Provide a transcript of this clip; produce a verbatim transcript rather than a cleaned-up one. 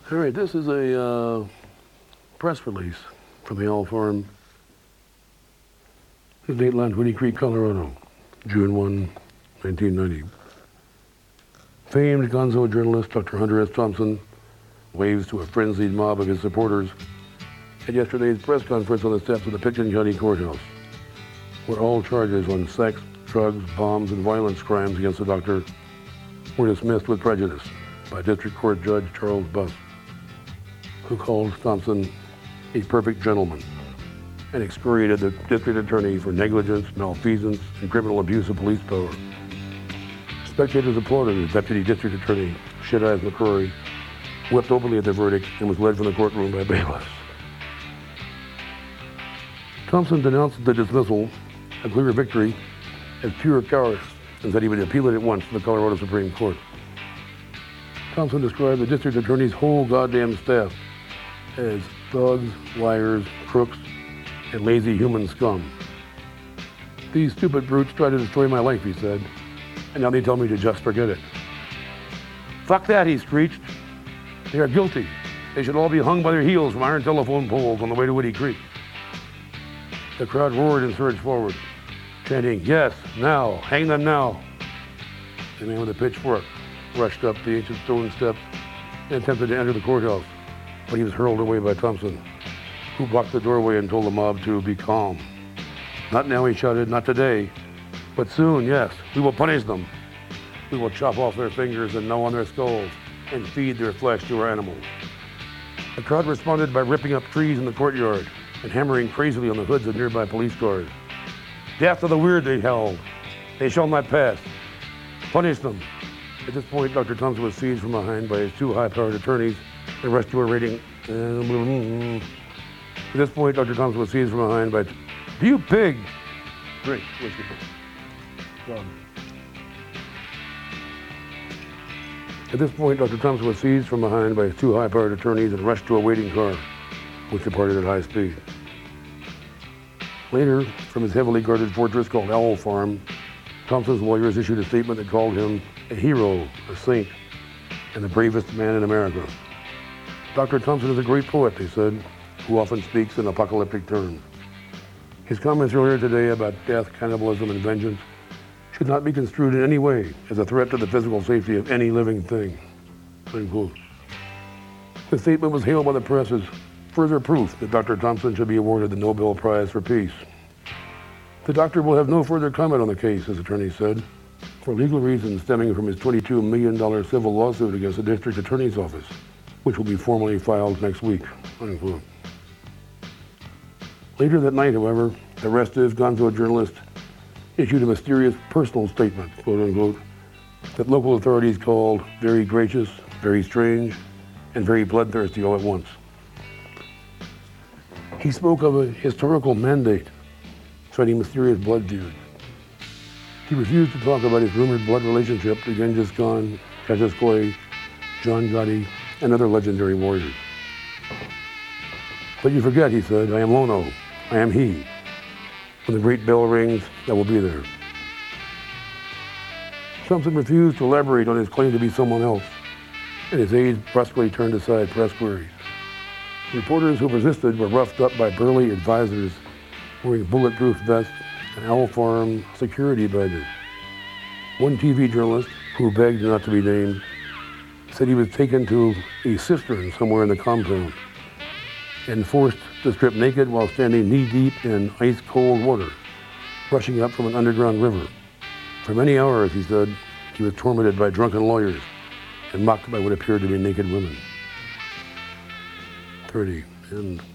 All right, this is a uh, press release from the Owl Farm. Dateline, Woody Creek, Colorado, June first, nineteen ninety. Famed gonzo journalist Doctor Hunter S. Thompson waves to a frenzied mob of his supporters at yesterday's press conference on the steps of the Pitkin County Courthouse, where all charges on sex, drugs, bombs, and violence crimes against the doctor were dismissed with prejudice by District Court Judge Charles Buss, who called Thompson a perfect gentleman and excoriated the district attorney for negligence, malfeasance, and criminal abuse of police power. Spectators applauded as Deputy District Attorney Shit Eyes McCrory wept openly at the verdict and was led from the courtroom by bailiffs. Thompson denounced the dismissal, a clear victory, as pure cowardice, and said he would appeal it at once to the Colorado Supreme Court. Thompson described the district attorney's whole goddamn staff as thugs, liars, crooks, and lazy human scum. These stupid brutes tried to destroy my life, he said, and now they tell me to just forget it. Fuck that, he screeched. They are guilty. They should all be hung by their heels from iron telephone poles on the way to Woody Creek. The crowd roared and surged forward, chanting, yes, now, hang them now. The man with a pitchfork rushed up the ancient stone steps and attempted to enter the courthouse, but he was hurled away by Thompson, who blocked the doorway and told the mob to be calm. Not now, he shouted, not today, but soon, yes, we will punish them. We will chop off their fingers and gnaw on their skulls and feed their flesh to our animals. The crowd responded by ripping up trees in the courtyard and hammering crazily on the hoods of nearby police cars. Death to the weird, they howled. They shall not pass. Punish them. At this point, Doctor Thompson was seized from behind by his two high-powered attorneys and rushed to a rating. At this point, Doctor Thompson was seized from behind by, you pig! Drink, whiskey. Done. At this point, Doctor Thompson was seized from behind by his two high-powered attorneys and rushed to a waiting car, which departed at high speed. Later, from his heavily guarded fortress called Owl Farm, Thompson's lawyers issued a statement that called him a hero, a saint, and the bravest man in America. Doctor Thompson is a great poet, they said, who often speaks in apocalyptic terms. His comments earlier today about death, cannibalism, and vengeance should not be construed in any way as a threat to the physical safety of any living thing. Unquote. The statement was hailed by the press as further proof that Doctor Thompson should be awarded the Nobel Prize for Peace. The doctor will have no further comment on the case, his attorney said, for legal reasons stemming from his twenty-two million dollars civil lawsuit against the district attorney's office, which will be formally filed next week. Unquote. Later that night, however, the restive gonzo journalist issued a mysterious personal statement, quote unquote, that local authorities called very gracious, very strange, and very bloodthirsty all at once. He spoke of a historical mandate, citing mysterious blood feuds. He refused to talk about his rumored blood relationship to Genghis Khan, Cassius Clay, John Gotti, and other legendary warriors. But you forget, he said, I am Lono. I am he. When the great bell rings, I will be there. Thompson refused to elaborate on his claim to be someone else, and his aides brusquely turned aside press queries. Reporters who resisted were roughed up by burly advisors wearing bulletproof vests and Owl Farm security badges. One T V journalist, who begged not to be named, said he was taken to a cistern somewhere in the compound and forced to strip naked while standing knee-deep in ice-cold water, rushing up from an underground river. For many hours, he said, he was tormented by drunken lawyers and mocked by what appeared to be naked women. thirty, and